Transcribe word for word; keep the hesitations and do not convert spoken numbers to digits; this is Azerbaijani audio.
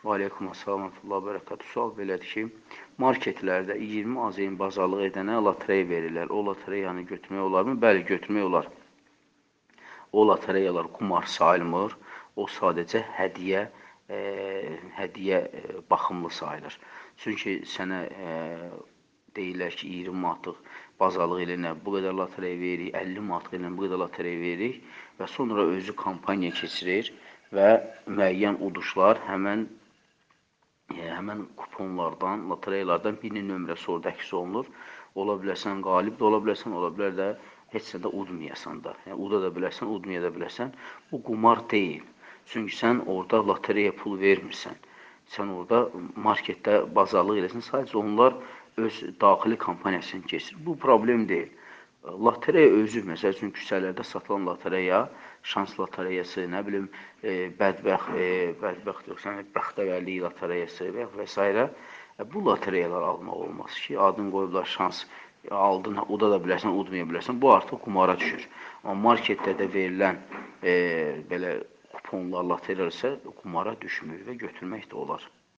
Və aleykum assalam və bərəkatü. Sual belədir ki, marketlərdə iyirmi AZN bazarlıq edənə lotereya verirlər. O lotereyanı götürmək olarmı? Bəli, götürmək olar. O lotereyalar qumar sayılmır. O sadəcə hədiyyə, e, hədiyyə e, baxımlı sayılır. Çünki sənə e, deyirlər ki, iyirmi manatlıq bazarlıq ilə bu qədər lotereya veririk, əlli manatlıq ilə bu qədər lotereya veririk və sonra özü kampaniya keçirir və müəyyən uduşlar həmən e, həmən kuponlardan, lotereyalardan birinin nömrəsi orada əks olunur. Ola bilərsən qalib də ola bilərsən, ola bilər də heç də udmayasan da. Yəni, uda da bilərsən, udmaya da bilərsən. Bu qumar deyil. Çünki sən orada lotereya pul vermirsən. Sən orada marketdə bazarlıq eləsən, sadəcə onlar öz daxili kampaniyasını keçirir. Bu problem deyil. Lotereya özü, məsəl üçün, küçələrdə satılan lotereya, şans lotereyası, nə bilim, e, bədbəxt, e, bədbəxt yoxsa, bəxtəvərlik lotereyası və və s. Bu lotereyalar almaq olmaz ki, adını qoyublar şans, aldın, uda da bilərsən, udmaya bilərsən. Bu artıq qumara düşür. Amma marketdə də verilən e, belə kuponlar, lotereyalar isə qumara düşmür və götürmək də olar.